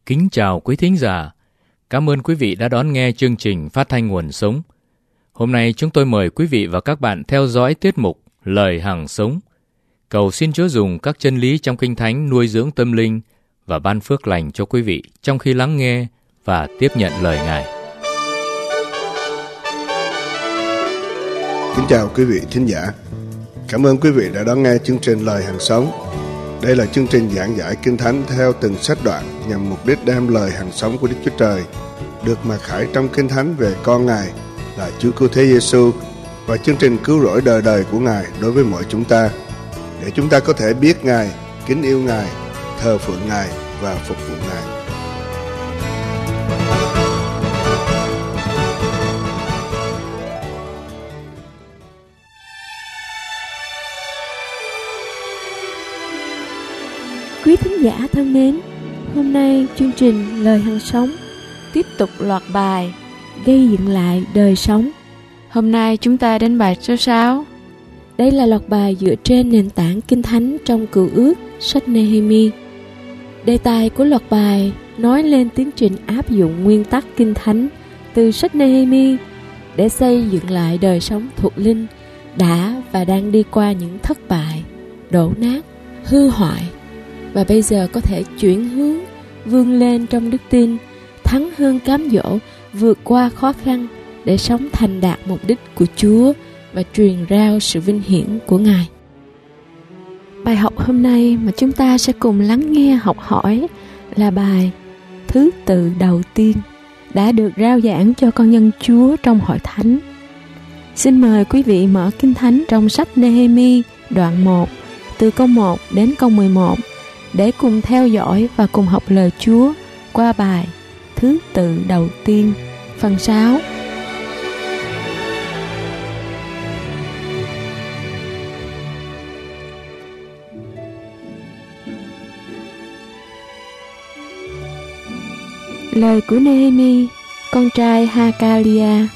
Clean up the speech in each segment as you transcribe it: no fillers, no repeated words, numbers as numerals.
Kính chào quý thính giả. Cảm ơn quý vị đã đón nghe chương trình Phát thanh Nguồn Sống. Hôm nay chúng tôi mời quý vị và các bạn theo dõi tiết mục Lời Hằng Sống. Cầu xin Chúa dùng các chân lý trong Kinh Thánh nuôi dưỡng tâm linh và ban phước lành cho quý vị trong khi lắng nghe và tiếp nhận lời Ngài. Kính chào quý vị thính giả. Cảm ơn quý vị đã đón nghe chương trình Lời Hằng Sống. Đây là chương trình giảng giải Kinh Thánh theo từng sách đoạn nhằm mục đích đem lời hằng sống của Đức Chúa Trời được mặc khải trong Kinh Thánh về con Ngài là Chúa Cứu Thế Giêsu và chương trình cứu rỗi đời đời của Ngài đối với mọi chúng ta, để chúng ta có thể biết Ngài, kính yêu Ngài, thờ phượng Ngài và phục vụ Ngài. Quý thính giả thân mến, hôm nay chương trình Lời Hằng Sống tiếp tục loạt bài Gây dựng lại đời sống. Hôm nay chúng ta đến bài số 6. Đây là loạt bài dựa trên nền tảng Kinh Thánh trong Cựu Ước, sách Nehemi. Đề tài của loạt bài nói lên tiến trình áp dụng nguyên tắc Kinh Thánh từ sách Nehemi để xây dựng lại đời sống thuộc linh đã và đang đi qua những thất bại, đổ nát, hư hoại, và bây giờ có thể chuyển hướng, vươn lên trong đức tin, thắng hơn cám dỗ, vượt qua khó khăn để sống thành đạt mục đích của Chúa và truyền rao sự vinh hiển của Ngài. Bài học hôm nay mà chúng ta sẽ cùng lắng nghe học hỏi là bài Thứ tự đầu tiên đã được rao giảng cho con dân Chúa trong hội thánh. Xin mời quý vị mở Kinh Thánh trong sách Nehemi đoạn 1 từ câu 1 đến câu 11 để cùng theo dõi và cùng học lời Chúa qua bài Thứ tự đầu tiên, phần 6. Lời của Nehemi, con trai Hakalia.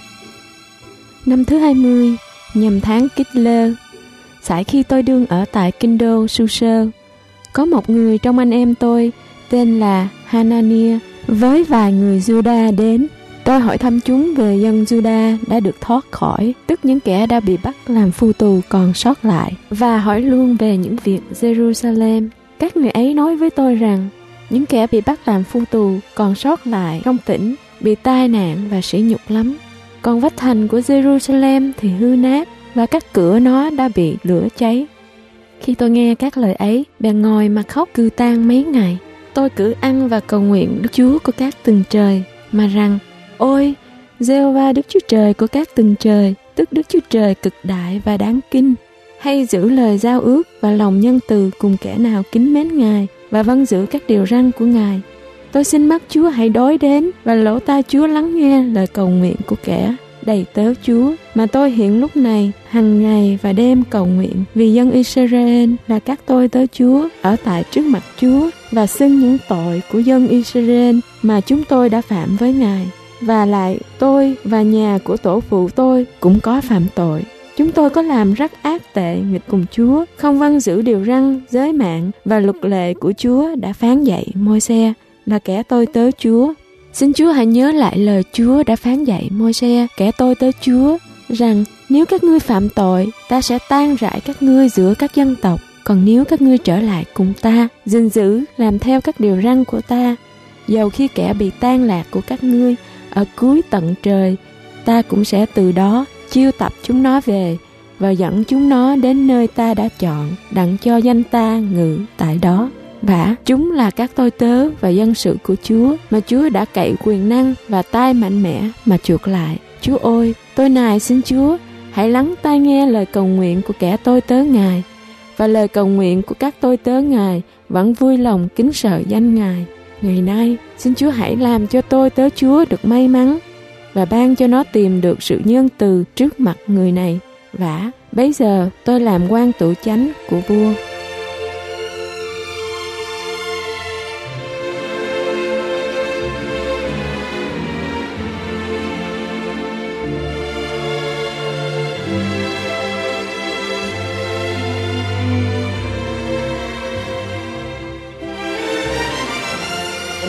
Năm thứ 20, nhằm tháng Kislev, sải khi tôi đương ở tại kinh đô Su-sơ, có một người trong anh em tôi tên là Hanania với vài người Juda đến. Tôi hỏi thăm chúng về dân Juda đã được thoát khỏi, tức những kẻ đã bị bắt làm phu tù còn sót lại, và hỏi luôn về những việc Jerusalem. Các người ấy nói với tôi rằng những kẻ bị bắt làm phu tù còn sót lại trong tỉnh bị tai nạn và sỉ nhục lắm. Còn vách thành của Jerusalem thì hư nát và các cửa nó đã bị lửa cháy. Khi tôi nghe các lời ấy, bèn ngồi mà khóc cư tang mấy ngày. Tôi cử ăn và cầu nguyện Đức Chúa của các tầng trời, mà rằng: Ôi, Giê-hô-va Đức Chúa Trời của các tầng trời, tức Đức Chúa Trời cực đại và đáng kinh, hay giữ lời giao ước và lòng nhân từ cùng kẻ nào kính mến Ngài và vâng giữ các điều răn của Ngài. Tôi xin mắt Chúa hãy đói đến và lỗ tai Chúa lắng nghe lời cầu nguyện của kẻ đầy tớ Chúa mà tôi hiện lúc này hằng ngày và đêm cầu nguyện vì dân Israel là các tôi tớ Chúa ở tại trước mặt Chúa, và xưng những tội của dân Israel mà chúng tôi đã phạm với Ngài. Và lại tôi và nhà của tổ phụ tôi cũng có phạm tội. Chúng tôi có làm rất ác tệ nghịch cùng Chúa, không vâng giữ điều răn, giới mạng và luật lệ của Chúa đã phán dạy Môi-se là kẻ tôi tớ Chúa. Xin Chúa hãy nhớ lại lời Chúa đã phán dạy Môi-se, kẻ tôi tớ Chúa, rằng nếu các ngươi phạm tội, ta sẽ tan rải các ngươi giữa các dân tộc. Còn nếu các ngươi trở lại cùng ta, gìn giữ làm theo các điều răn của ta, dầu khi kẻ bị tan lạc của các ngươi ở cuối tận trời, ta cũng sẽ từ đó chiêu tập chúng nó về và dẫn chúng nó đến nơi ta đã chọn, đặng cho danh ta ngự tại đó. Vả chúng là các tôi tớ và dân sự của Chúa mà Chúa đã cậy quyền năng và tay mạnh mẽ mà chuộc lại. Chúa ơi, tôi nài xin Chúa hãy lắng tai nghe lời cầu nguyện của kẻ tôi tớ Ngài, và lời cầu nguyện của các tôi tớ Ngài vẫn vui lòng kính sợ danh Ngài. Ngày nay xin Chúa hãy làm cho tôi tớ Chúa được may mắn và ban cho nó tìm được sự nhân từ trước mặt người này. Vả bấy giờ tôi làm quan tủ chánh của vua.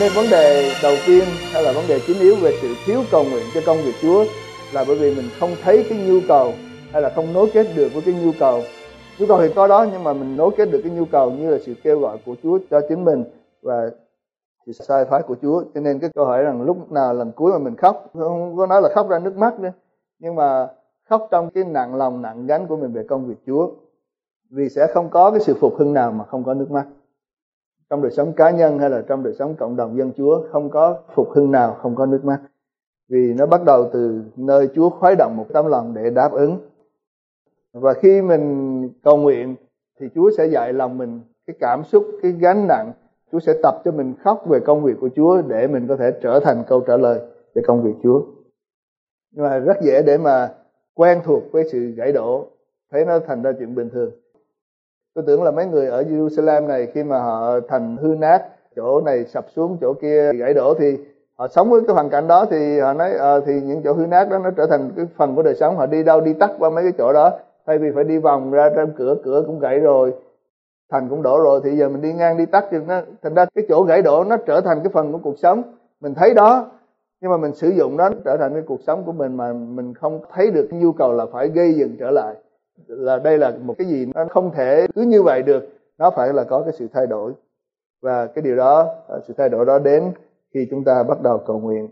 Nên vấn đề đầu tiên hay là vấn đề chính yếu về sự thiếu cầu nguyện cho công việc Chúa là bởi vì mình không thấy cái nhu cầu, hay là không nối kết được với cái nhu cầu. Nhu cầu thì có đó, nhưng mà mình nối kết được cái nhu cầu như là sự kêu gọi của Chúa cho chính mình và sự sai phái của Chúa. Cho nên cái câu hỏi rằng lúc nào lần cuối mà mình khóc, không có nói là khóc ra nước mắt nữa, nhưng mà khóc trong cái nặng lòng nặng gánh của mình về công việc Chúa. Vì sẽ không có cái sự phục hưng nào mà không có nước mắt. Trong đời sống cá nhân hay là trong đời sống cộng đồng dân Chúa, không có phục hưng nào không có nước mắt. Vì nó bắt đầu từ nơi Chúa khuấy động một tấm lòng để đáp ứng. Và khi mình cầu nguyện thì Chúa sẽ dạy lòng mình cái cảm xúc, cái gánh nặng. Chúa sẽ tập cho mình khóc về công việc của Chúa để mình có thể trở thành câu trả lời về công việc Chúa. Nhưng mà rất dễ để mà quen thuộc với sự gãy đổ, thấy nó thành ra chuyện bình thường. Tôi tưởng là mấy người ở Jerusalem này khi mà họ thành hư nát, chỗ này sập xuống, chỗ kia gãy đổ, thì họ sống với cái hoàn cảnh đó thì họ nói thì những chỗ hư nát đó nó trở thành cái phần của đời sống. Họ đi đâu đi tắt qua mấy cái chỗ đó, thay vì phải đi vòng ra trên cửa cũng gãy rồi, thành cũng đổ rồi, thì giờ mình đi ngang đi tắt thì nó thành ra cái chỗ gãy đổ nó trở thành cái phần của cuộc sống. Mình thấy đó, nhưng mà mình sử dụng nó trở thành cái cuộc sống của mình mà mình không thấy được cái nhu cầu là phải gây dựng trở lại. Là đây là một cái gì nó không thể cứ như vậy được, nó phải là có cái sự thay đổi. Và cái điều đó, sự thay đổi đó đến khi chúng ta bắt đầu cầu nguyện.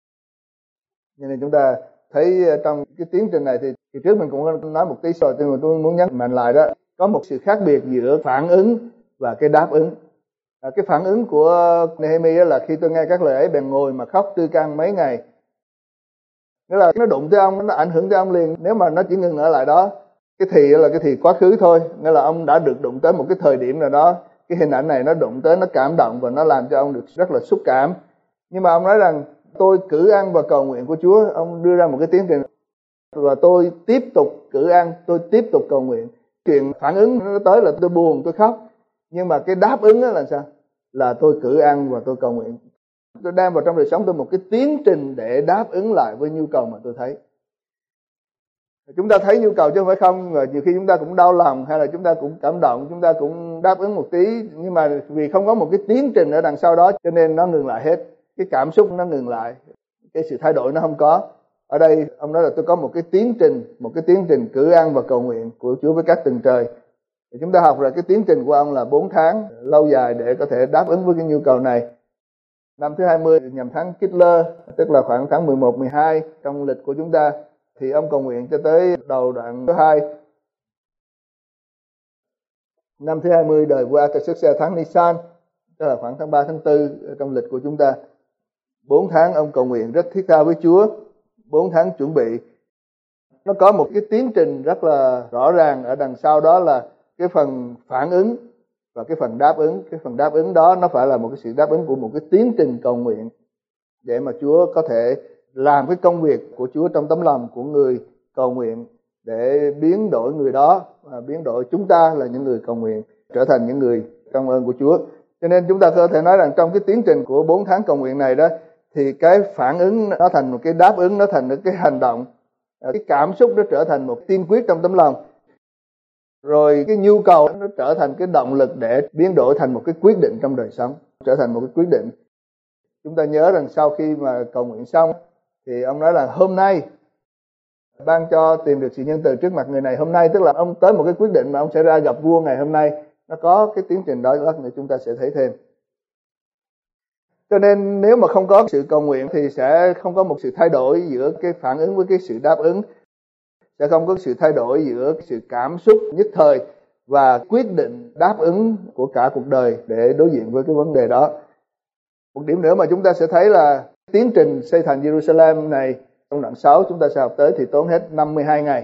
Cho nên chúng ta thấy trong cái tiến trình này thì trước mình cũng nói một tí rồi, nhưng mà tôi muốn nhắc mạnh lại đó, có một sự khác biệt giữa phản ứng và cái đáp ứng. Cái phản ứng của Nehemi là khi tôi nghe các lời ấy bèn ngồi mà khóc tươi căng mấy ngày. Nghĩa là nó đụng tới ông, nó ảnh hưởng tới ông liền. Nếu mà nó chỉ ngừng ở lại đó, cái thì là cái thì quá khứ thôi. Nghĩa là ông đã được đụng tới một cái thời điểm nào đó, cái hình ảnh này nó đụng tới, nó cảm động và nó làm cho ông được rất là xúc cảm. Nhưng mà ông nói rằng tôi cử ăn và cầu nguyện của Chúa. Ông đưa ra một cái tiến trình và tôi tiếp tục cử ăn, tôi tiếp tục cầu nguyện. Chuyện phản ứng nó tới là tôi buồn, tôi khóc. Nhưng mà cái đáp ứng là sao? Là tôi cử ăn và tôi cầu nguyện. Tôi đem vào trong đời sống tôi một cái tiến trình để đáp ứng lại với nhu cầu mà tôi thấy. Chúng ta thấy nhu cầu chứ không phải không, và nhiều khi chúng ta cũng đau lòng hay là chúng ta cũng cảm động, chúng ta cũng đáp ứng một tí, nhưng mà vì không có một cái tiến trình ở đằng sau đó cho nên nó ngừng lại hết. Cái cảm xúc nó ngừng lại, cái sự thay đổi nó không có. Ở đây ông nói là tôi có một cái tiến trình cử ăn và cầu nguyện của Chúa với các tầng trời. Thì chúng ta học là cái tiến trình của ông là 4 tháng lâu dài để có thể đáp ứng với cái nhu cầu này. Năm thứ 20 nhằm tháng Kislev, tức là khoảng tháng 11, 12 trong lịch của chúng ta, thì ông cầu nguyện cho tới đầu đoạn thứ 2. Năm thứ 20 đời vua Artaxerxes tháng Nisan, tức là khoảng tháng 3, tháng 4 trong lịch của chúng ta. 4 tháng ông cầu nguyện rất thiết tha với Chúa, 4 tháng chuẩn bị. Nó có một cái tiến trình rất là rõ ràng ở đằng sau đó là cái phần phản ứng và cái phần đáp ứng. Cái phần đáp ứng đó nó phải là một cái sự đáp ứng của một cái tiến trình cầu nguyện để mà Chúa có thể làm cái công việc của Chúa trong tấm lòng của người cầu nguyện để biến đổi người đó và biến đổi chúng ta là những người cầu nguyện trở thành những người trong ơn của Chúa. Cho nên chúng ta có thể nói rằng trong cái tiến trình của 4 tháng cầu nguyện này đó thì cái phản ứng nó thành một cái đáp ứng, nó thành một cái hành động, cái cảm xúc nó trở thành một tiên quyết trong tấm lòng, rồi cái nhu cầu nó trở thành cái động lực để biến đổi thành một cái quyết định trong đời sống, trở thành một cái quyết định. Chúng ta nhớ rằng sau khi mà cầu nguyện xong thì ông nói là hôm nay ban cho tìm được sự nhân từ trước mặt người này. Hôm nay tức là ông tới một cái quyết định mà ông sẽ ra gặp vua ngày hôm nay. Nó có cái tiến trình đó, lát nữa chúng ta sẽ thấy thêm. Cho nên nếu mà không có sự cầu nguyện thì sẽ không có một sự thay đổi giữa cái phản ứng với cái sự đáp ứng. Sẽ không có sự thay đổi giữa sự cảm xúc nhất thời và quyết định đáp ứng của cả cuộc đời để đối diện với cái vấn đề đó. Một điểm nữa mà chúng ta sẽ thấy là tiến trình xây thành Jerusalem này trong đoạn 6 chúng ta sẽ học tới thì tốn hết 52 ngày.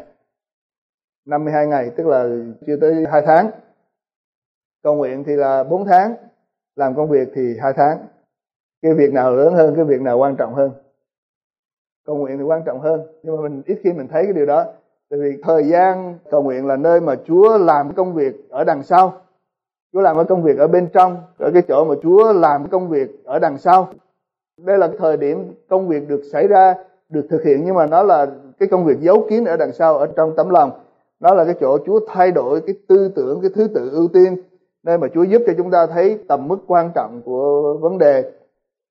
52 ngày tức là chưa tới 2 tháng. Cầu nguyện thì là 4 tháng, làm công việc thì 2 tháng. Cái việc nào lớn hơn, cái việc nào quan trọng hơn? Cầu nguyện thì quan trọng hơn, nhưng mà mình ít khi mình thấy cái điều đó. Tại vì thời gian cầu nguyện là nơi mà Chúa làm công việc ở đằng sau. Chúa làm cái công việc ở bên trong, ở cái chỗ mà Chúa làm cái công việc ở đằng sau. Đây là thời điểm công việc được xảy ra, được thực hiện, nhưng mà nó là cái công việc giấu kín ở đằng sau, ở trong tấm lòng. Nó là cái chỗ Chúa thay đổi cái tư tưởng, cái thứ tự ưu tiên, nơi mà Chúa giúp cho chúng ta thấy tầm mức quan trọng của vấn đề.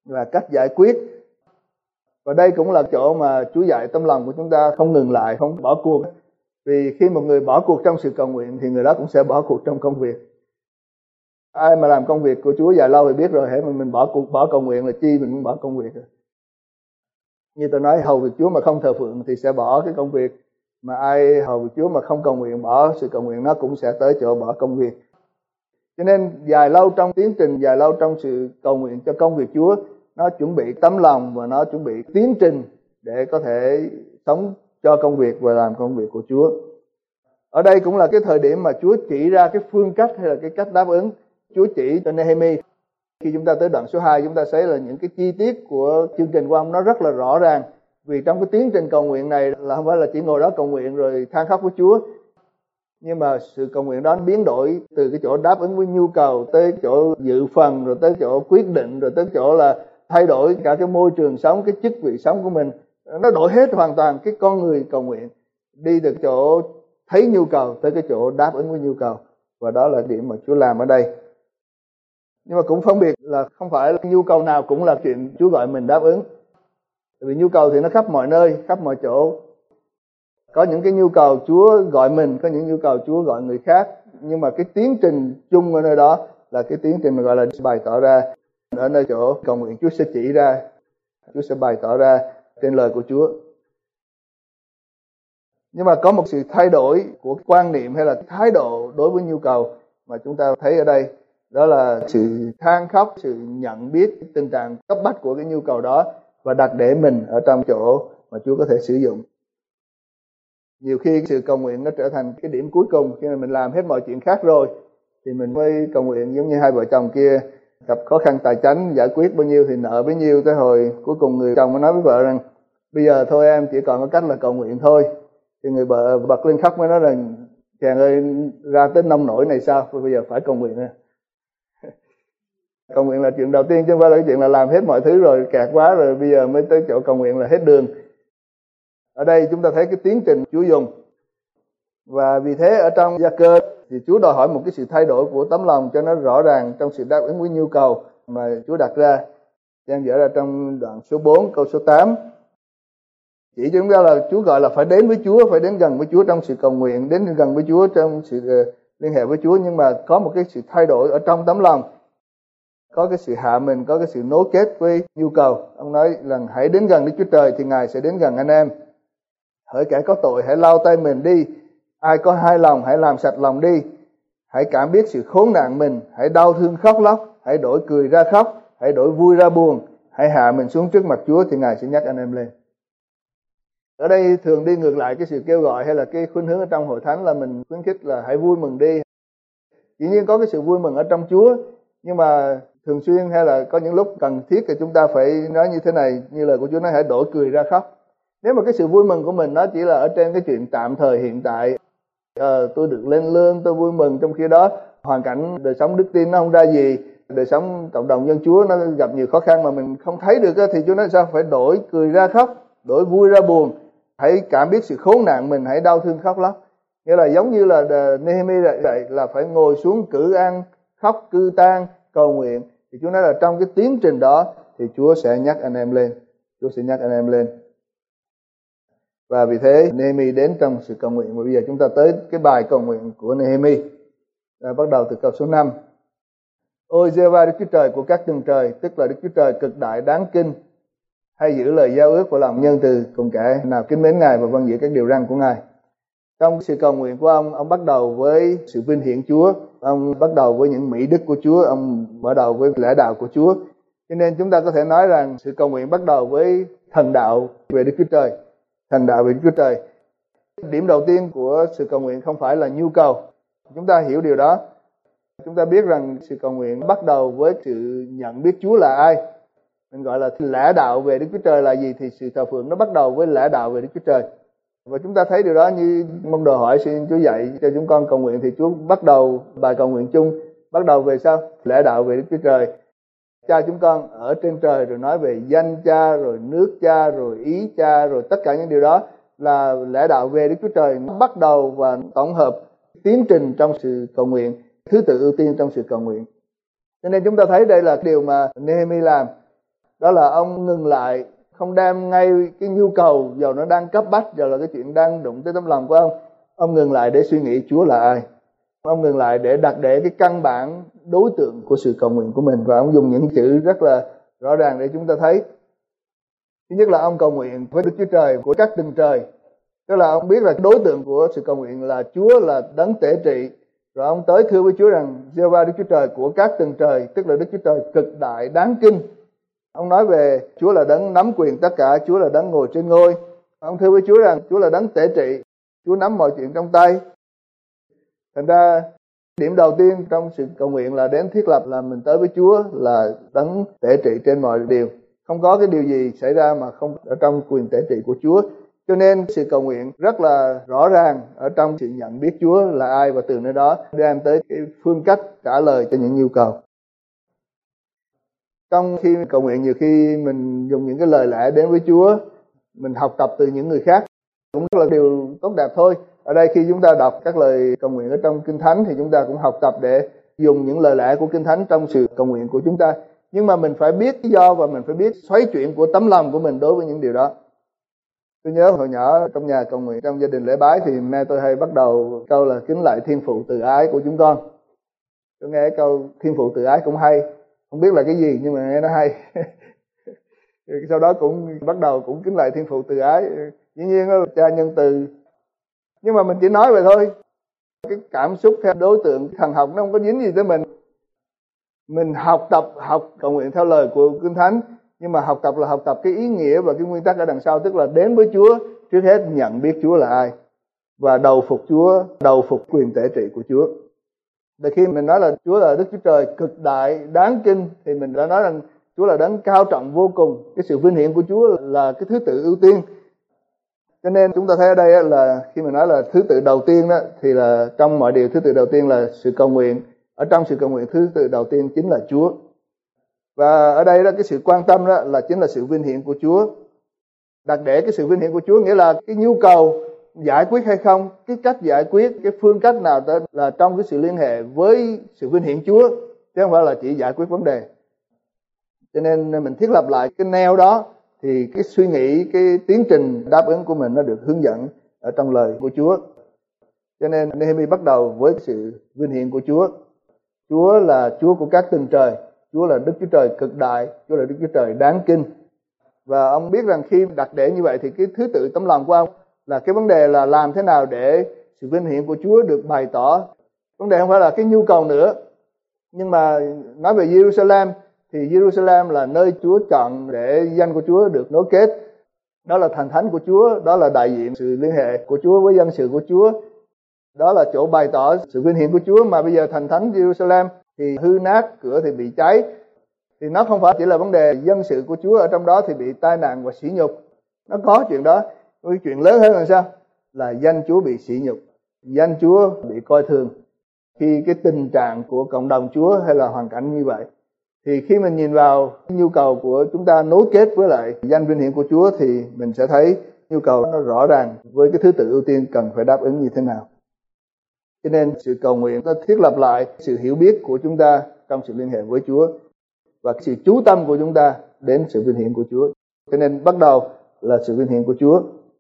và cách giải quyết. Và đây cũng là chỗ mà Chúa dạy tấm lòng của chúng ta không ngừng lại, không bỏ cuộc. Vì khi một người bỏ cuộc trong sự cầu nguyện thì người đó cũng sẽ bỏ cuộc trong công việc. Ai mà làm công việc của Chúa dài lâu thì biết rồi, hễ mình bỏ cuộc, bỏ cầu nguyện là chi mình cũng bỏ công việc rồi. Như tôi nói, hầu việc Chúa mà không thờ phượng thì sẽ bỏ cái công việc. Mà ai hầu việc Chúa mà không cầu nguyện, bỏ sự cầu nguyện, nó cũng sẽ tới chỗ bỏ công việc. Cho nên dài lâu trong tiến trình, dài lâu trong sự cầu nguyện cho công việc Chúa, nó chuẩn bị tấm lòng và nó chuẩn bị tiến trình để có thể sống cho công việc và làm công việc của Chúa. Ở đây cũng là cái thời điểm mà Chúa chỉ ra cái phương cách hay là cái cách đáp ứng. Chúa chỉ cho Nehemi. Khi chúng ta tới đoạn số 2, chúng ta thấy là những cái chi tiết của chương trình của ông nó rất là rõ ràng. Vì trong cái tiến trình cầu nguyện này là không phải là chỉ ngồi đó cầu nguyện rồi than khóc với Chúa. Nhưng mà sự cầu nguyện đó biến đổi từ cái chỗ đáp ứng với nhu cầu tới chỗ dự phần, rồi tới chỗ quyết định, rồi tới chỗ là thay đổi cả cái môi trường sống, cái chức vị sống của mình. Nó đổi hết hoàn toàn cái con người cầu nguyện, đi từ chỗ thấy nhu cầu tới cái chỗ đáp ứng với nhu cầu. Và đó là điểm mà Chúa làm ở đây. Nhưng mà cũng phân biệt là không phải là nhu cầu nào cũng là chuyện Chúa gọi mình đáp ứng. Vì nhu cầu thì nó khắp mọi nơi, khắp mọi chỗ. Có những cái nhu cầu Chúa gọi mình, có những nhu cầu Chúa gọi người khác. Nhưng mà cái tiến trình chung ở nơi đó là cái tiến trình gọi là bày tỏ ra. Ở nơi chỗ cầu nguyện Chúa sẽ chỉ ra, Chúa sẽ bày tỏ ra trên lời của Chúa. Nhưng mà có một sự thay đổi của quan niệm hay là thái độ đối với nhu cầu mà chúng ta thấy ở đây. Đó là sự than khóc, sự nhận biết tình trạng cấp bách của cái nhu cầu đó và đặt để mình ở trong chỗ mà Chúa có thể sử dụng. Nhiều khi sự cầu nguyện nó trở thành cái điểm cuối cùng. Khi mà mình làm hết mọi chuyện khác rồi thì mình mới cầu nguyện, giống như hai vợ chồng kia gặp khó khăn tài chánh, giải quyết bao nhiêu thì nợ bấy nhiêu. Tới hồi cuối cùng người chồng mới nói với vợ rằng bây giờ thôi em chỉ còn có cách là cầu nguyện thôi. Thì người vợ bật lên khóc mới nói rằng chàng ơi, ra tới nông nổi này sao, bây giờ phải cầu nguyện. Cầu nguyện là chuyện đầu tiên chứ không phải là cái chuyện là làm hết mọi thứ rồi kẹt quá rồi bây giờ mới tới chỗ cầu nguyện là hết đường. Ở đây chúng ta thấy cái tiến trình Chúa dùng. Và vì thế ở trong Gia-cơ thì Chúa đòi hỏi một cái sự thay đổi của tấm lòng cho nó rõ ràng trong sự đáp ứng với nhu cầu mà Chúa đặt ra. Đang dở ra trong đoạn số 4 câu số 8. Chỉ cho chúng ta là Chúa gọi là phải đến với Chúa, phải đến gần với Chúa trong sự cầu nguyện, đến gần với Chúa trong sự liên hệ với Chúa. Nhưng mà có một cái sự thay đổi ở trong tấm lòng. Có cái sự hạ mình, có cái sự nối kết với nhu cầu. Ông nói rằng hãy đến gần Đức Chúa Trời thì Ngài sẽ đến gần anh em. Hỡi kẻ có tội hãy lau tay mình đi, ai có hai lòng hãy làm sạch lòng đi. Hãy cảm biết sự khốn nạn mình, hãy đau thương khóc lóc, hãy đổi cười ra khóc, hãy đổi vui ra buồn. Hãy hạ mình xuống trước mặt Chúa thì Ngài sẽ nhắc anh em lên. Ở đây thường đi ngược lại cái sự kêu gọi hay là cái khuynh hướng ở trong hội thánh là mình khuyến khích là hãy vui mừng đi. Dĩ nhiên có cái sự vui mừng ở trong Chúa, nhưng mà thường xuyên hay là có những lúc cần thiết thì chúng ta phải nói như thế này, như lời của Chúa nói hãy đổi cười ra khóc. Nếu mà cái sự vui mừng của mình nó chỉ là ở trên cái chuyện tạm thời hiện tại, tôi được lên lương, tôi vui mừng, trong khi đó hoàn cảnh đời sống đức tin nó không ra gì, đời sống cộng đồng dân Chúa nó gặp nhiều khó khăn mà mình không thấy được, thì Chúa nói sao phải đổi cười ra khóc, đổi vui ra buồn. Hãy cảm biết sự khốn nạn mình, hãy đau thương khóc lóc. Nghĩa là giống như là Nehemi vậy, là phải ngồi xuống cử ăn, khóc cư tang, cầu nguyện. Thì Chúa nói là trong cái tiến trình đó thì Chúa sẽ nhắc anh em lên. Chúa sẽ nhắc anh em lên. Và vì thế Nehemi đến trong sự cầu nguyện. Và bây giờ chúng ta tới cái bài cầu nguyện của Nehemi. Bắt đầu từ câu số 5. Ôi Giê-hô-va Đức Chúa Trời của các tầng trời, tức là Đức Chúa Trời cực đại đáng kinh, hay giữ lời giao ước của lòng nhân từ cùng kẻ nào kính mến Ngài và vâng giữ các điều răn của Ngài. Trong sự cầu nguyện của ông bắt đầu với sự vinh hiển Chúa, ông bắt đầu với những mỹ đức của Chúa, ông mở đầu với lẽ đạo của Chúa. Cho nên chúng ta có thể nói rằng sự cầu nguyện bắt đầu với thần đạo về Đức Chúa Trời. Thần đạo về Đức Chúa Trời. Điểm đầu tiên của sự cầu nguyện không phải là nhu cầu. Chúng ta hiểu điều đó. Chúng ta biết rằng sự cầu nguyện bắt đầu với sự nhận biết Chúa là ai. Mình gọi là lẽ đạo về Đức Chúa Trời là gì thì sự thờ phượng nó bắt đầu với lẽ đạo về Đức Chúa Trời. Và chúng ta thấy điều đó như môn đồ hỏi xin Chúa dạy cho chúng con cầu nguyện thì Chúa bắt đầu bài cầu nguyện chung bắt đầu về sao? Lẽ đạo về Đức Chúa Trời. Cha chúng con ở trên trời, rồi nói về danh Cha, rồi nước Cha, rồi ý Cha, rồi tất cả những điều đó là lẽ đạo về Đức Chúa Trời. Nó bắt đầu và tổng hợp tiến trình trong sự cầu nguyện, thứ tự ưu tiên trong sự cầu nguyện. Cho nên chúng ta thấy đây là điều mà Nehemi làm. đó là ông ngừng lại, không đem ngay cái nhu cầu giờ nó đang cấp bách, giờ là cái chuyện đang đụng tới tấm lòng của ông ngừng lại để suy nghĩ Chúa là ai. Ông ngừng lại để đặt để cái căn bản đối tượng của sự cầu nguyện của mình, và ông dùng những chữ rất là rõ ràng để chúng ta thấy. Thứ nhất là ông cầu nguyện với Đức Chúa Trời của các tầng trời, tức là ông biết là đối tượng của sự cầu nguyện là Chúa là đấng tể trị, rồi ông tới thưa với Chúa rằng Giê-hô-va Đức Chúa Trời của các tầng trời, tức là Đức Chúa Trời cực đại đáng kinh. Ông nói về Chúa là đấng nắm quyền tất cả, Chúa là đấng ngồi trên ngôi. Ông thưa với Chúa rằng Chúa là đấng tể trị, Chúa nắm mọi chuyện trong tay. Thành ra điểm đầu tiên trong sự cầu nguyện là đến thiết lập là mình tới với Chúa là đấng tể trị trên mọi điều. Không có cái điều gì xảy ra mà không ở trong quyền tể trị của Chúa. Cho nên sự cầu nguyện rất là rõ ràng ở trong sự nhận biết Chúa là ai, và từ nơi đó đem tới cái phương cách trả lời cho những nhu cầu. Trong khi cầu nguyện, nhiều khi mình dùng những cái lời lẽ đến với Chúa, mình học tập từ những người khác, cũng rất là điều tốt đẹp thôi. Ở đây khi chúng ta đọc các lời cầu nguyện ở trong Kinh Thánh thì chúng ta cũng học tập để dùng những lời lẽ của Kinh Thánh trong sự cầu nguyện của chúng ta. Nhưng mà mình phải biết lý do và mình phải biết xoáy chuyển của tấm lòng của mình đối với những điều đó. Tôi nhớ hồi nhỏ trong nhà cầu nguyện, trong gia đình lễ bái thì mẹ tôi hay bắt đầu câu là kính lạy Thiên Phụ từ ái của chúng con. Tôi nghe câu Thiên Phụ từ ái cũng hay, không biết là cái gì nhưng mà nghe nó hay. Sau đó cũng bắt đầu cũng kính lạy Thiên Phụ từ ái, dĩ nhiên là Cha nhân từ. Nhưng mà mình chỉ nói vậy thôi. Cái cảm xúc theo đối tượng thần học nó không có dính gì tới mình. Mình học cầu nguyện theo lời của Kinh Thánh, nhưng mà học tập là học tập cái ý nghĩa và cái nguyên tắc ở đằng sau, tức là đến với Chúa trước hết nhận biết Chúa là ai và đầu phục Chúa, đầu phục quyền tể trị của Chúa. Để khi mình nói là Chúa là Đức Chúa Trời cực đại đáng kinh thì mình đã nói rằng Chúa là đấng cao trọng vô cùng, cái sự vinh hiển của Chúa là cái thứ tự ưu tiên. Cho nên chúng ta thấy ở đây là khi mà nói là thứ tự đầu tiên đó, thì là trong mọi điều thứ tự đầu tiên là sự cầu nguyện. Ở trong sự cầu nguyện thứ tự đầu tiên chính là Chúa. Và ở đây đó cái sự quan tâm đó là chính là sự vinh hiển của Chúa. Đặt để cái sự vinh hiển của Chúa nghĩa là cái nhu cầu giải quyết hay không, cái cách giải quyết, cái phương cách nào đó là trong cái sự liên hệ với sự vinh hiển Chúa, chứ không phải là chỉ giải quyết vấn đề. Cho nên mình thiết lập lại cái neo đó thì cái suy nghĩ, cái tiến trình đáp ứng của mình nó được hướng dẫn ở trong lời của Chúa. Cho nên Nehemi bắt đầu với sự vinh hiển của Chúa. Chúa là Chúa của các tầng trời, Chúa là Đức Chúa Trời cực đại, Chúa là Đức Chúa Trời đáng kinh. Và ông biết rằng khi đặt để như vậy thì cái thứ tự tấm lòng của ông là cái vấn đề là làm thế nào để sự vinh hiển của Chúa được bày tỏ. Vấn đề không phải là cái nhu cầu nữa. Nhưng mà nói về Jerusalem thì Jerusalem là nơi Chúa chọn để danh của Chúa được nối kết. Đó là thành thánh của Chúa, đó là đại diện sự liên hệ của Chúa với dân sự của Chúa. Đó là chỗ bày tỏ sự vinh hiển của Chúa, mà bây giờ thành thánh Jerusalem thì hư nát, cửa thì bị cháy. Thì nó không phải chỉ là vấn đề dân sự của Chúa ở trong đó thì bị tai nạn và sỉ nhục. Nó có chuyện đó. Cái chuyện lớn hơn là sao? Là danh Chúa bị sỉ nhục, danh Chúa bị coi thường. Khi cái tình trạng của cộng đồng Chúa hay là hoàn cảnh như vậy, thì khi mình nhìn vào nhu cầu của chúng ta nối kết với lại danh vinh hiển của Chúa thì mình sẽ thấy nhu cầu nó rõ ràng với cái thứ tự ưu tiên cần phải đáp ứng như thế nào. Cho nên sự cầu nguyện nó thiết lập lại sự hiểu biết của chúng ta trong sự liên hệ với Chúa và sự chú tâm của chúng ta đến sự vinh hiển của Chúa. Cho nên bắt đầu là sự vinh hiển của Chúa.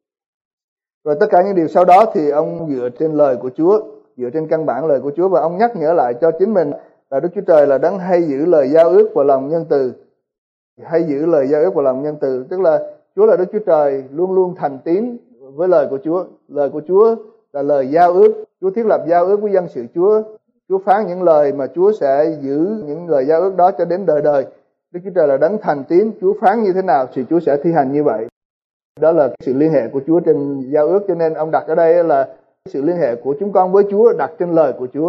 Rồi tất cả những điều sau đó thì ông dựa trên lời của Chúa, dựa trên căn bản lời của Chúa, và ông nhắc nhở lại cho chính mình là Đức Chúa Trời là đấng hay giữ lời giao ước và lòng nhân từ. Hay giữ lời giao ước và lòng nhân từ, tức là Chúa là Đức Chúa Trời luôn luôn thành tín với lời của Chúa. Lời của Chúa là lời giao ước. Chúa thiết lập giao ước với dân sự Chúa. Chúa phán những lời mà Chúa sẽ giữ những lời giao ước đó cho đến đời đời. Đức Chúa Trời là đấng thành tín, Chúa phán như thế nào thì Chúa sẽ thi hành như vậy. Đó là sự liên hệ của Chúa trên giao ước. Cho nên ông đặt ở đây là sự liên hệ của chúng con với Chúa đặt trên lời của Chúa.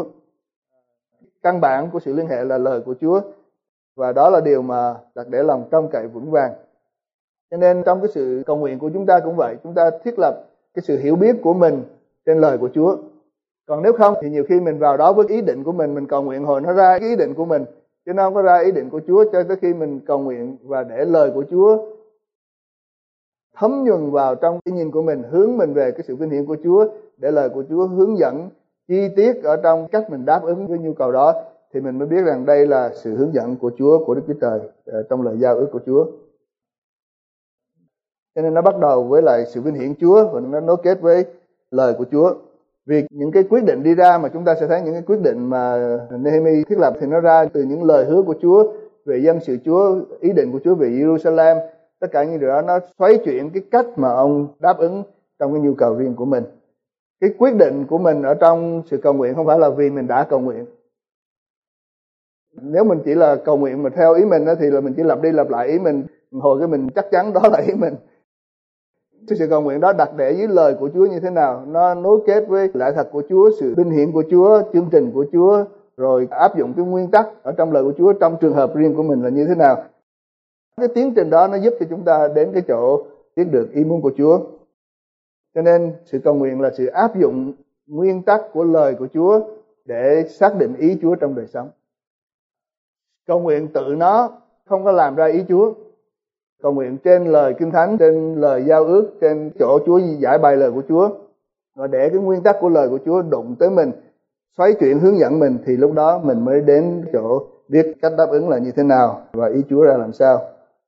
Căn bản của sự liên hệ là lời của Chúa, và đó là điều mà đặt để lòng trông cậy vững vàng. Cho nên trong cái sự cầu nguyện của chúng ta cũng vậy, chúng ta thiết lập cái sự hiểu biết của mình trên lời của Chúa. Còn nếu không thì nhiều khi mình vào đó với ý định của mình cầu nguyện hồi nó ra cái ý định của mình, chứ nó không có ra ý định của Chúa, cho tới khi mình cầu nguyện và để lời của Chúa thấm nhuần vào trong cái nhìn của mình, hướng mình về cái sự vinh hiển của Chúa, để lời của Chúa hướng dẫn chi tiết ở trong cách mình đáp ứng với nhu cầu đó, thì mình mới biết rằng đây là sự hướng dẫn của Chúa, của Đức Chúa Trời trong lời giao ước của Chúa. Cho nên nó bắt đầu với lại sự vinh hiển Chúa và nó nối kết với lời của Chúa. Vì những cái quyết định đi ra mà chúng ta sẽ thấy những cái quyết định mà Nehemi thiết lập thì nó ra từ những lời hứa của Chúa về dân sự Chúa, ý định của Chúa về Jerusalem. Tất cả những điều đó nó xoay chuyển cái cách mà ông đáp ứng trong cái nhu cầu riêng của mình. Cái quyết định của mình ở trong sự cầu nguyện không phải là vì mình đã cầu nguyện. Nếu mình chỉ là cầu nguyện mà theo ý mình đó, thì là mình chỉ lặp đi lặp lại ý mình, hồi cái mình chắc chắn đó là ý mình. Cái sự cầu nguyện đó đặt để dưới lời của Chúa như thế nào, nó nối kết với lẽ thật của Chúa, sự vinh hiển của Chúa, chương trình của Chúa, rồi áp dụng cái nguyên tắc ở trong lời của Chúa trong trường hợp riêng của mình là như thế nào. Cái tiến trình đó nó giúp cho chúng ta đến cái chỗ biết được ý muốn của Chúa. Cho nên sự cầu nguyện là sự áp dụng nguyên tắc của lời của Chúa để xác định ý Chúa trong đời sống. Cầu nguyện tự nó không có làm ra ý Chúa. Cầu nguyện trên lời Kinh Thánh, trên lời giao ước, trên chỗ Chúa giải bày lời của Chúa, và để cái nguyên tắc của lời của Chúa đụng tới mình, xoáy chuyển hướng dẫn mình, thì lúc đó mình mới đến chỗ biết cách đáp ứng là như thế nào và ý Chúa ra làm sao.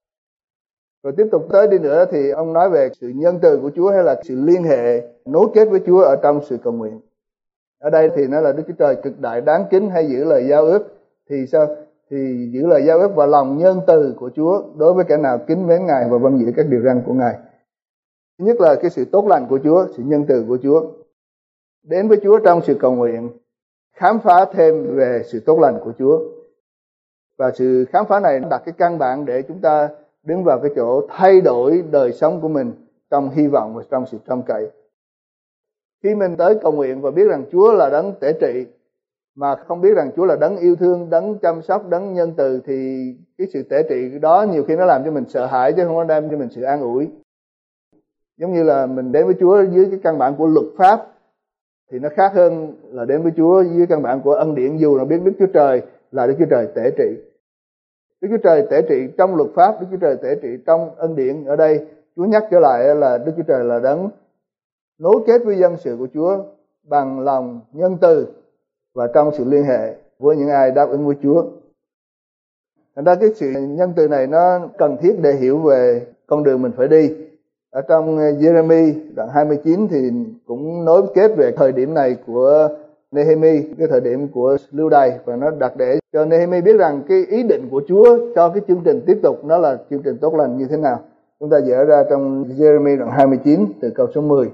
Rồi tiếp tục tới đi nữa thì ông nói về sự nhân từ của Chúa hay là sự liên hệ nối kết với Chúa ở trong sự cầu nguyện. Ở đây thì nó là Đức Chúa Trời cực đại đáng kính hay giữ lời giao ước. Thì sao? Thì giữ lời giao ước và lòng nhân từ của Chúa đối với kẻ nào kính mến Ngài và vâng giữ các điều răn của Ngài. Thứ nhất là cái sự tốt lành của Chúa, sự nhân từ của Chúa. Đến với Chúa trong sự cầu nguyện, khám phá thêm về sự tốt lành của Chúa. Và sự khám phá này đặt cái căn bản để chúng ta đứng vào cái chỗ thay đổi đời sống của mình trong hy vọng và trong sự trông cậy. Khi mình tới cầu nguyện và biết rằng Chúa là đấng tể trị, mà không biết rằng Chúa là đấng yêu thương, đấng chăm sóc, đấng nhân từ, thì cái sự tể trị đó nhiều khi nó làm cho mình sợ hãi chứ không có đem cho mình sự an ủi. Giống như là mình đến với Chúa dưới cái căn bản của luật pháp thì nó khác hơn là đến với Chúa dưới căn bản của ân điển, dù là biết Đức Chúa Trời là Đức Chúa Trời tể trị. Đức Chúa Trời tể trị trong luật pháp, Đức Chúa Trời tể trị trong ân điển. Ở đây Chúa nhắc trở lại là Đức Chúa Trời là đấng nối kết với dân sự của Chúa bằng lòng nhân từ và trong sự liên hệ với những ai đáp ứng với Chúa. Thành ra cái sự nhân từ này nó cần thiết để hiểu về con đường mình phải đi. Ở trong Giê-rê-mi đoạn 29 thì cũng nối kết về thời điểm này của Nehemi, cái thời điểm của lưu đày, và nó đặt để cho Nehemi biết rằng cái ý định của Chúa cho cái chương trình tiếp tục nó là chương trình tốt lành như thế nào. Chúng ta dở ra trong Giê-rê-mi đoạn 29 từ câu số 10.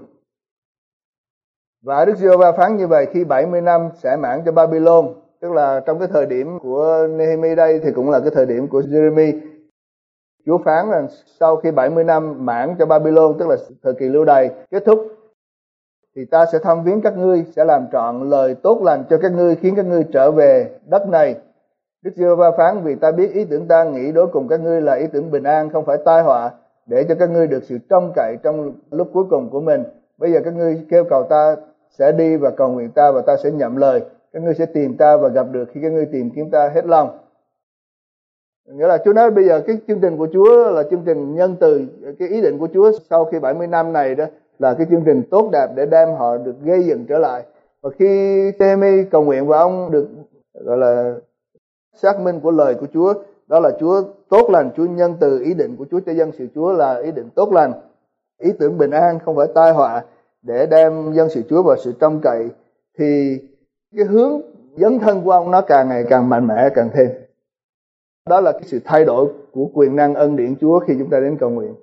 Và Đức Giê-hô-va phán như vậy: khi 70 năm sẽ mãn cho Babylon, tức là trong cái thời điểm của Nehemi đây thì cũng là cái thời điểm của Giê-rê-mi. Chúa phán rằng sau khi 70 năm mãn cho Babylon, tức là thời kỳ lưu đày kết thúc, thì ta sẽ thăm viếng các ngươi, sẽ làm trọn lời tốt lành cho các ngươi, khiến các ngươi trở về đất này. Đức Giê-hô-va phán: vì ta biết ý tưởng ta nghĩ đối cùng các ngươi là ý tưởng bình an, không phải tai họa, để cho các ngươi được sự trông cậy trong lúc cuối cùng của mình. Bây giờ các ngươi kêu cầu ta sẽ đi và cầu nguyện ta, và ta sẽ nhậm lời. Các ngươi sẽ tìm ta và gặp được khi các ngươi tìm kiếm ta hết lòng. Nghĩa là Chúa nói bây giờ cái chương trình của Chúa là chương trình nhân từ. Cái ý định của Chúa sau khi 70 năm này đó là cái chương trình tốt đẹp để đem họ được gây dựng trở lại. Và khi Nehemi cầu nguyện và ông được gọi là xác minh của lời của Chúa, đó là Chúa tốt lành, Chúa nhân từ, ý định của Chúa cho dân sự Chúa là ý định tốt lành, ý tưởng bình an, không phải tai họa, để đem dân sự Chúa vào sự trông cậy, thì cái hướng dấn thân của ông nó càng ngày càng mạnh mẽ, càng thêm. Đó là cái sự thay đổi của quyền năng ân điển Chúa khi chúng ta đến cầu nguyện.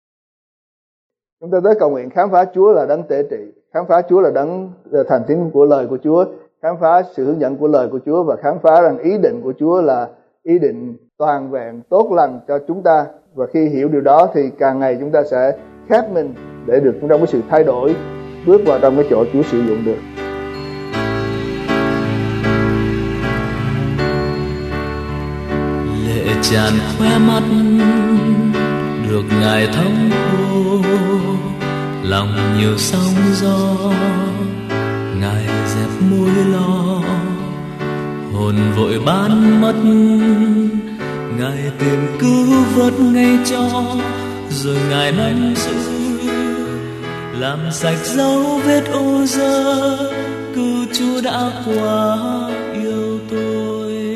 Chúng ta tới cầu nguyện khám phá Chúa là đấng tể trị, khám phá Chúa là đấng thành tín của lời của Chúa, khám phá sự hướng dẫn của lời của Chúa, và khám phá rằng ý định của Chúa là ý định toàn vẹn, tốt lành cho chúng ta. Và khi hiểu điều đó thì càng ngày chúng ta sẽ khép mình để được trong cái sự thay đổi, bước vào trong cái chỗ Chúa sử dụng được. Lệ tràn khóe mắt được Ngài thấm khô, lòng nhiều sóng gió Ngài dẹp môi lo, hồn vội bán mất Ngài tìm cứu vớt ngay cho, rồi Ngài nắm giữ làm sạch dấu vết ô dơ. Cứu Chúa đã quá yêu tôi.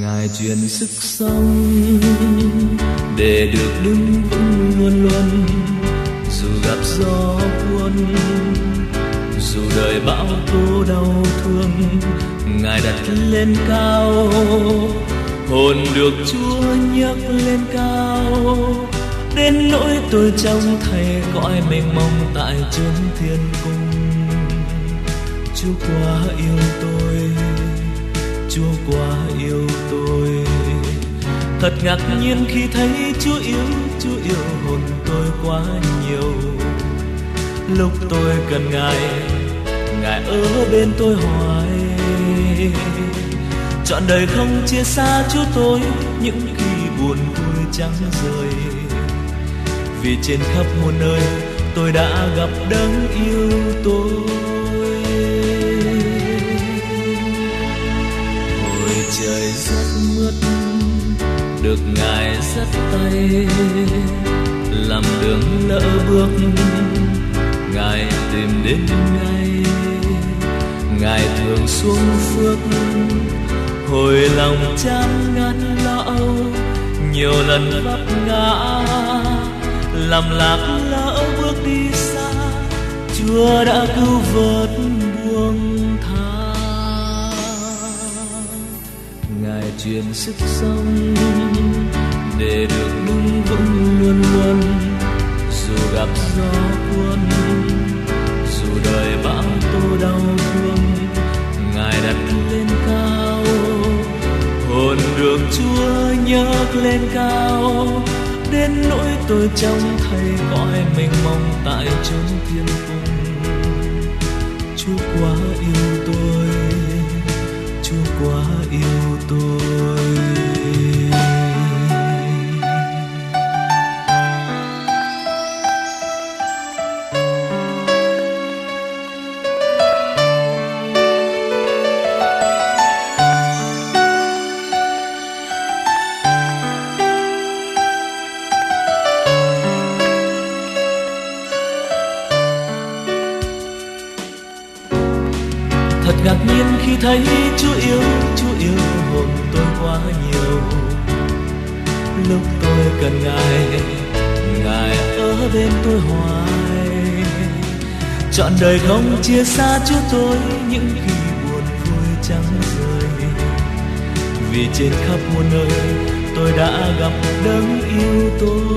Ngài truyền sức sống để được đứng vững luôn luôn, dù gặp gió cuốn, dù đời bão tố đau thương. Ngài đặt lên cao, hồn được Chúa nhấc lên cao, đến nỗi tôi trông thấy cõi mênh mông tại chốn thiên cung. Chúa quá yêu tôi, Chúa quá yêu tôi. Thật ngạc nhiên khi thấy Chúa yêu hồn tôi quá nhiều. Lúc tôi cần Ngài, Ngài ở bên tôi hoài. Trọn đời không chia xa Chúa tôi, những khi buồn vui chẳng rời. Vì trên khắp muôn nơi tôi đã gặp đấng yêu tôi. Hồi trời rất mướt, được Ngài dắt tay, làm đường lỡ bước, Ngài tìm đến ngay. Ngài thường xuống phước, hồi lòng chán ngán lo âu, nhiều lần vấp ngã, làm lạc lỡ bước đi xa. Chúa đã cứu vớt buông tha. Ngài truyền sức sống để được đứng vững luôn luôn, dù gặp gió cuốn, dù đời bão tố đau thương. Ngài đặt lên cao, hồn được Chúa nhấc lên cao, đến nỗi tôi trông thấy cõi mênh mông tại chốn thiên cung. Chúa quá yêu tôi, Chúa quá yêu tôi. Thật ngạc nhiên khi thấy Chúa yêu hồn tôi quá nhiều. Lúc tôi cần Ngài, Ngài ở bên tôi hoài. Trọn đời không chia xa Chúa tôi, những khi buồn vui chẳng rời. Vì trên khắp muôn nơi tôi đã gặp đấng yêu tôi.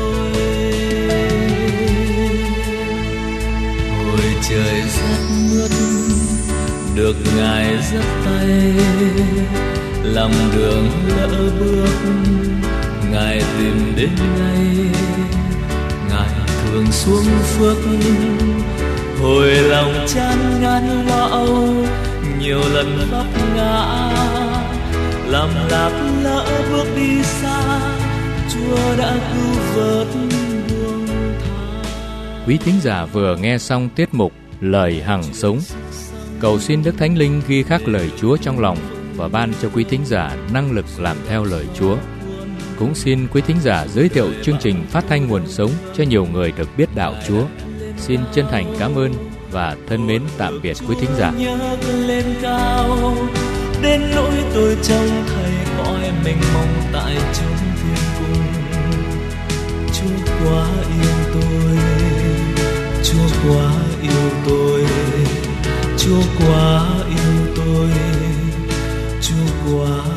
Hồi trời rất mướt, được Ngài dắt tay, làm đường lỡ bước, Ngài tìm đến ngay. Ngài thường xuống phước, hồi lòng chán ngán lo âu, nhiều lần vấp ngã, làm lạc lỡ bước đi xa. Chúa đã cứu vớt buông tha. Quý thính giả vừa nghe xong tiết mục Lời Hằng Sống. Cầu xin Đức Thánh Linh ghi khắc lời Chúa trong lòng và ban cho quý thính giả năng lực làm theo lời Chúa. Cũng xin quý thính giả giới thiệu chương trình Phát thanh Nguồn Sống cho nhiều người được biết đạo Chúa. Xin chân thành cảm ơn và thân mến tạm biệt quý thính giả. Lên cao, đến nỗi tôi trông thấy cõi mênh mông tại chốn thiên cung. Chúa quá yêu tôi, Chúa quá yêu tôi, Chúa quá yêu tôi, Chúa quá